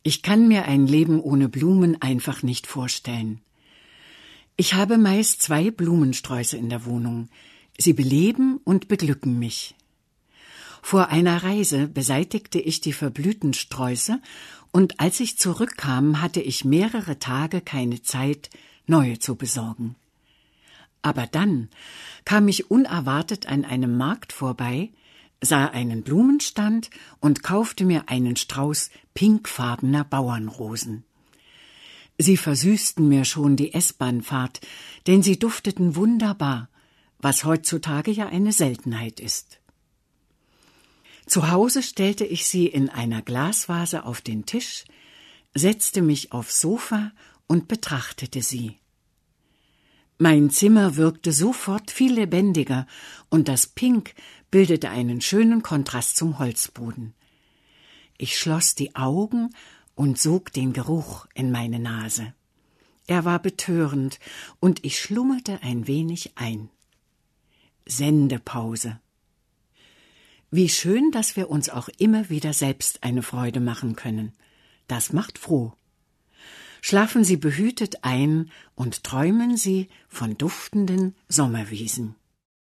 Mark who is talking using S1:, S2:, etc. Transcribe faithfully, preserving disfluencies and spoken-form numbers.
S1: Ich kann mir ein Leben ohne Blumen einfach nicht vorstellen. Ich habe meist zwei Blumensträuße in der Wohnung. Sie beleben und beglücken mich. Vor einer Reise beseitigte ich die verblühten Sträuße, und als ich zurückkam, hatte ich mehrere Tage keine Zeit, neue zu besorgen. Aber dann kam ich unerwartet an einem Markt vorbei, sah einen Blumenstand und kaufte mir einen Strauß pinkfarbener Bauernrosen. Sie versüßten mir schon die S-Bahn-Fahrt, denn sie dufteten wunderbar, was heutzutage ja eine Seltenheit ist. Zu Hause stellte ich sie in einer Glasvase auf den Tisch, setzte mich aufs Sofa und betrachtete sie. Mein Zimmer wirkte sofort viel lebendiger, und das Pink bildete einen schönen Kontrast zum Holzboden. Ich schloss die Augen und sog den Geruch in meine Nase. Er war betörend, und ich schlummerte ein wenig ein. Sendepause. Wie schön, dass wir uns auch immer wieder selbst eine Freude machen können. Das macht froh. Schlafen Sie behütet ein und träumen Sie von duftenden Sommerwiesen.